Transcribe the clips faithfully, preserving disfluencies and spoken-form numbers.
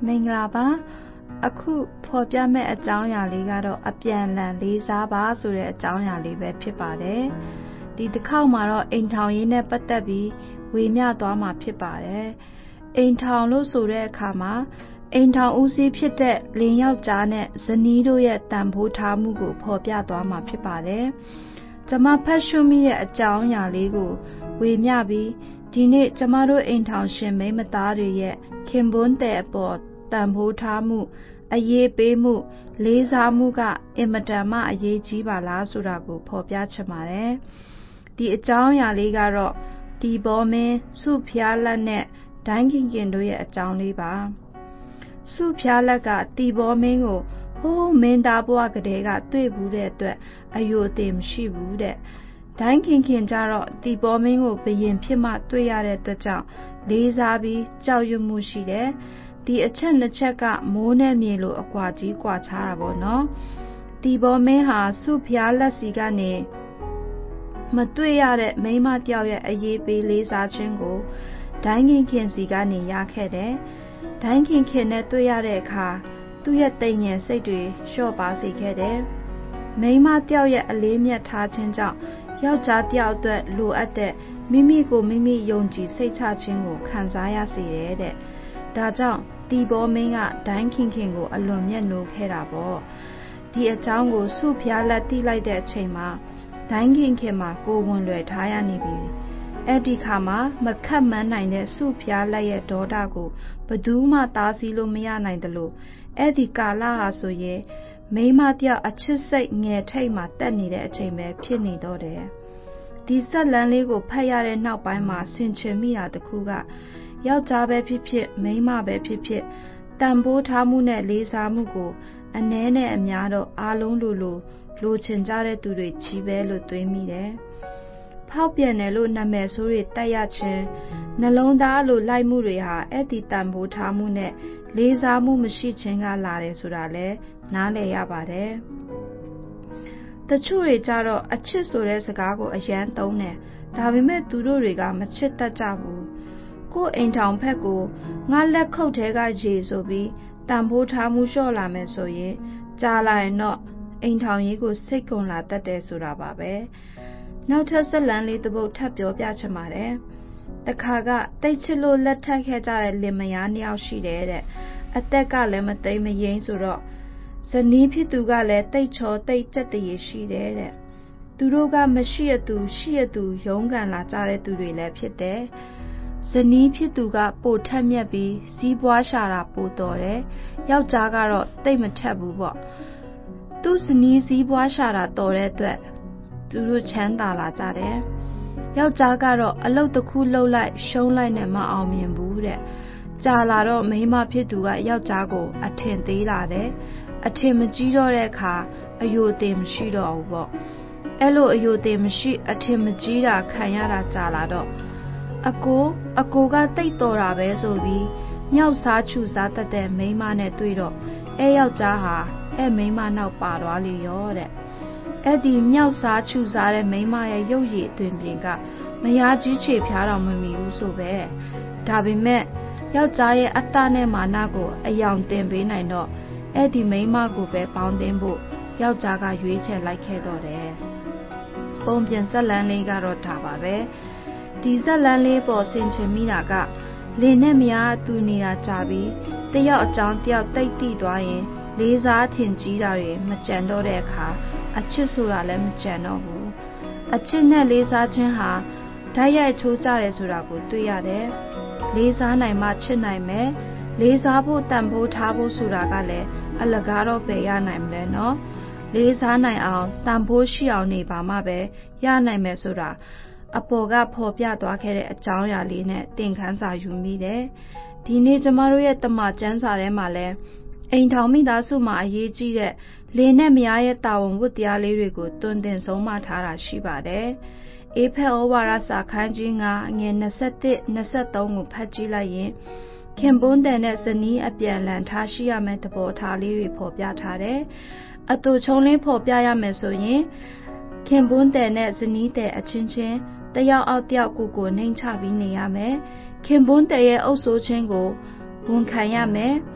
င်္ဂလာပါအခုဖော်ပြမယ့်အကြောင်းအရာလေးကတော့အပြန်အလှန်လေးစားပါဆိုတဲ့အကြောင်းအရာလေးပဲဖြစ်ပါတယ်ဒီတစ်ခေါက်မှာတော့အိမ်ထောင်ရေးနဲ့ပတ်သက်ပြီးဝေမျှသွားမှာဖြစ်ပါတယ်အိမ်ထောင်လို့ဆိုတဲ့အခါမှာအိမ်ထောင်ဦးစီးဖြစ်တဲ့လင်ယောက်ျားနဲ့ဇနီးတို့ရဲ့တန်ဖိုးထားမှုကိုဖော်ပြသွားမှာဖြစ်ပါတယ်ကျမဖတ်ရှုမိတဲ့အကြောင်းအရာလေးကိုဝေမျှပြီးဒီနေ့ကျမတို့အိမ်ထောင်ရှင်မိန်းမသားတွေရဲ့ခင်ပွန်းတဲ့အပေါ်တန်ဖိုးထားမှုအရေးပေးမှုလေးစားမှုကအင်မတန်မှအရေးကြီးပါလားဆိုတာကိုဖော်ပြချင်ပါတယ်ဒီအကြောင်းအရာလေးကတော့ဒီဘောမင်းစုဖျားလက်နဲ့ဒိုင်းခင်ခင်တို့ရဲ့အကြောင်းလေးပါစုဖျားလက်ကတီဘောမင်းကိုဟိုးမင်းသားဘဝကလေးကတွေ့ဘူးတဲ့အတွက်အယိုအသေးမရှိဘူးတဲ့ဒိုင်းခင်ခင်ကြတော့တီဘောမင်းကိုဘယင်ဖြစ်မှတွေ့ရတဲ့အတွက်ကြောင့်လေးစားပြီးကြောက်ရွံ့မှုရှိတယ်ဒီအချက်နှစ်ချက်ကမိုးနဲ့မြေလိုအကွာကြီးကွာခြားတာပေါ့နော်တီဘောမင်းဟာစုဖျားလက်စီကနေမတွေ့ရတဲ့မိန်းမတယောက်ရဲ့အရေးပေးလေးစားခြင်းကိုဒိုင်းခင်ခင်စီကနေရခဲ့တယ်ဒိုင်းခင်ခင်နဲ့တွေ့ရတဲ့အခါသူ့ရဲ့တိမ်ငယ်စိတ်တွေလျှော့ပါစေခဲ့တယ်မိန်းမတယောက်ရဲ့အလေးမြတ်ထားခြင်းကြောင့်ယောက်ျားတယောက်အတွက်လိုအပ်တဲ့မိမိကိုမိမိယုံကြည်စိတ်ချခြင်းကိုခံစားရစေတယ်တဲ့ဒါကြောင့်တီဘောမင်းကဒိုင်းခင်ခင်ကိုအလွန်မြတ်နိုးခဲ့တာပေါ့ဒီအကြောင်းကိုစုဖျားလက်သိလိုက်တဲ့အချိန်မှာဒိုင်းခင်ခင်မှာကိုယ်ဝင်လွယ်ထားရနေပြီအဲ့ဒီခါမှာမခတ်မှန်းနိုင်တဲ့စုဖျားလက်ရဲ့ဒေါသကိုဘယ်သူမှတားဆီးလို့မရနိုင်တယ်လို့အဲ့ဒီကာလဟာဆိုရင်မိန်းမတယောက်အချစ်စိတ်ငယ်ထိတ်မှာတက်နေတဲ့အချိန်ပဲဖြစ်နေတော့တယ်ဒီဇက်လန်းလေးကိုဖတ်ရတဲ့နောက်ပိုင်းမှာဆင်ခြင်မိတာတခုကယောက်ျားပဲဖြစ်ဖြစ်မိန်းမပဲဖြစ်ဖြစ်တန်ဖိုးထားမှုနဲ့လေးစားမှုကိုအနည်းနဲ့အများတော့အားလုံးလိုလိုလိုချင်ကြတဲ့သူတွေကြီးပဲလို့တွေးမိတယ်ဖောက်ပြန်တယ်လို့နာမည်ဆိုးတွေတက်ရခြင်းနှလုံးသားလိုလိုက်မှုတွေဟာအဲ့ဒီတန်ဖိုးထားမှုနဲ့လေးစားမှုမရှိခြင်းကလာတယ်ဆိုတာလဲနားလည်ရပါတယ်တချို့တွေကြတော့အချစ်ဆိုတဲ့စကားကိုအယမ်းသုံးတယ်ဒါပေမဲ့သူတို့တွေကမချစ်တတ်ကြဘူးကိုယ်အိမ်ထောင်ဖက်ကိုငါလက်ခုပ်ထဲကရေဆိုပြီးတန်ဖိုးထားမှုလျှော့လာမယ်ဆိုရင်ကြာလာရင်တော့အိမ်ထောင်ရေးကိုစိတ်ကုန်လာတတ်တယ်ဆိုတာပါပဲနောက်ထပ်ဇက်လန်းလေးတစ်ပုဒ်ထပ်ပြောပြချင်ပါတယ်တခါကတိတ်ချစ်လို့လက်ထပ်ခဲ့ကြတဲ့လင်မယားနှစ်ယောက်ရှိတယ်တဲ့အသက်ကလည်းမသိမရင်းဆိုတော့ဇနီးဖြစ်သူကလည်းတိတ်ချောတိတ်ကြက်တရေရှိတယ်တဲ့သူတို့ကမရှိရသူရှိရသူရုန်းကန်လာကြတဲ့သူတွေလည်းဖြစ်တယ်ဇနီးဖြစ်သူကပိုထက်မြက်ပြီးစီးပွားရှာတာပိုတော်တယ်ယောက်ျားကတော့တိတ်မထက်ဘူးပေါ့သူ့ဇနီးစီးပွားရှာတာတော်တဲ့အတွက်သူတို့ချမ်းသာလာကြတယ်ယောက်ျားကတော့အလုပ်တစ်ခုလုပ်လိုက်ရှုံးလိုက်နဲ့မအောင်မြင်ဘူးတဲ့ကြာလာတော့မိန်းမဖြစ်သူကယောက်ျားကိုအထင်သေးလာတယ်အထင်မကြီးတော့တဲ့အခါအယိုအသေးမရှိတော့ဘူးပေါ့အဲ့လိုအယိုအသေးမရှိအထင်မကြီးတာခံရတာကြာလာတော့အကိုအကိုကတိတ်တော်တာပဲဆိုပြီးမြောက်စားချူစားတတ်တဲ့မိန်းမနဲ့တွေ့တော့အဲယောက်ျားဟာအဲမိန်းမနောက်ပါသွားလေရောတဲ့အဲ့ဒီမြောက်စားချူစားတဲ့မိန်းမရဲ့ရုပ်ရည်အတွင်ပြင်ကမယားကြီးချေဖျားတော်မမီဘူးဆိုပဲဒါပေမဲ့ယောက်ျားရဲ့အတ္တနဲ့မာနကိုအယောင်တင်ပေးနိုင်တော့အဲ့ဒီမိန်းမကိုပဲပေါင်းတင်ဖို့ယောက်ျားကရွေးချယ်လိုက်ခဲ့တော့တယ်ပုံပြင်ဇက်လန်းလေးကတော့ဒါပါပဲဒီဇက်လန်းလေးပေါ်ဆင်ချင်မိတာကလင်နဲ့မယားတူနေတာကြပြီးတယောက်အကြောင်းတယောက်တိတ်တိသွားရင်လေးစားထင်ကြီးတာတွေမကြံတော့တဲ့အခါအချစ်ဆိုတာလည်းမကြံတော့ဘူးအချစ်နဲ့လေးစားခြင်းဟာဓာတ်ရိုက်ထိုးကြတယ်ဆိုတာကိုတွေ့ရတယ်လေးစားနိုင်မှချစ်နိုင်မယ်လေးစားဖို့တန်ဖိုးထားဖို့ဆိုတာကလည်းအလကားတော့ပဲရနိုင်မလဲနော်လေးစားနိုင်အောင်တန်ဖိုးရှိအောင်နေပါမှပဲရနိုင်မယ်ဆိုတာအပေါ်ကဖော်ပြသွားခဲ့တဲ့အကြောင်းအရာလေးနဲ့သင်ခန်းစာယူမိတယ်ဒီနေ့ကျမတို့ရဲ့တမန်ကျမ်းစာထဲမှာလဲအိမ်ထောင်မိသားစုမှာအရေးကြီးတဲ့လင်နဲ့မယားရဲ့တာဝန်ဝတ္တရားလေးတွေကိုတွင်တင်ဆုံးမထားတာရှိပါတယ်အေဖက်ဩဝါဒစာခန်းကြီးငါငွေ၂၁ ၂၃ကိုဖတ်ကြည့်လိုက်ရင်ခင်ပွန်းတဲ့နဲ့ဇနီးအပြန်လန်ထားရှိရမယ့်သဘောထားလေးတွေဖော်ပြထားတယ်အတူချုံလေးဖော်ပြရမယ်ဆိုရင်ခင်ပွန်းတဲ့နဲ့ဇနီးတဲ့အချင်းချင်းတယောက်အောက်တယောက်ကိုကိုနှိမ်ချပြီးနေရမယ်ခင်ပွန်းတဲ့ရဲ့အုပ်ဆိုးခြင်းကိုဝန်ခံရမယ်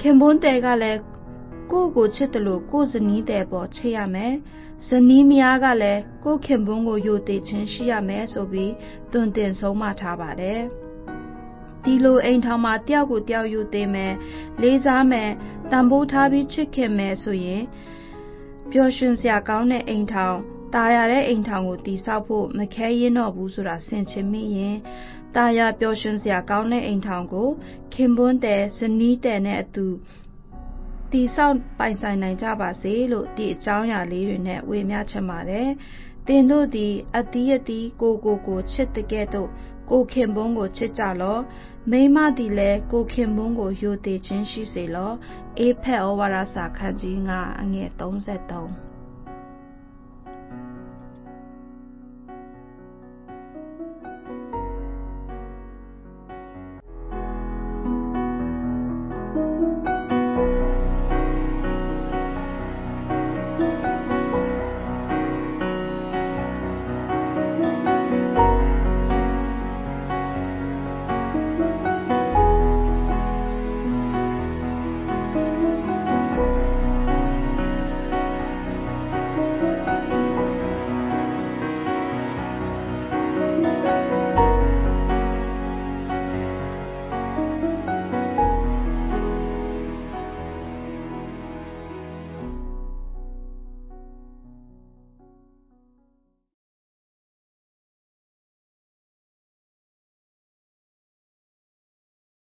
ခင်ပွန်းတဲ့ကလည်းကိုယ့်ကိုချစ်တယ်လို့ကိုယ့်ဇနီးတဲ့ပေါ်ချစ်ရမယ်ဇနီးမယားကလည်းကိုယ့်ခင်ပွန်းကိုယိုသေးခြင်းရှိရမယ်ဆိုပြီးသွန်သင်ဆုံးမထားပါတယ်ဒီလိုအိမ်ထောင်မှာတယောက်ကိုတယောက်ယိုသေးမယ်လေးစားမယ်တန်ဖိုးထားပြီးချစ်ခင်မယ်ဆိုရင်ပျော်ရွှင်စရာကောင်းတဲ့အိမ်ထောင်ตายရတဲ့အိမ်ထောင်ကိုတည်ဆောက်ဖို့မခဲရင်တော့ဘူးဆိုတာဆင်ခြင်မိရင်ตายရပျော်ရွှင်စရာကောင်းတဲ့အိမ်ထောင်ကိုခင်ပွန်းတဲ့ဇနီးတဲ့နဲ့အတူတည်ဆောက်ပိုင်ဆိုင်နိုင်ကြပါစေလို့ဒီအကြောင်းအရာလေးတွေနဲ့ဝေမျှချင်ပါတယ်တင်တို့သည်အတီးအတီးကိုကိုကိုချစ်တဲ့ကဲ့သို့ကိုခင်ပွန်းကိုချစ်ကြလောမိန်းမသည်လည်းကိုခင်ပွန်းကိုယိုသေးခြင်းရှိစေလောအေဖက်ဩဝါဒစာခန်းကြီးငါအငယ်၃၃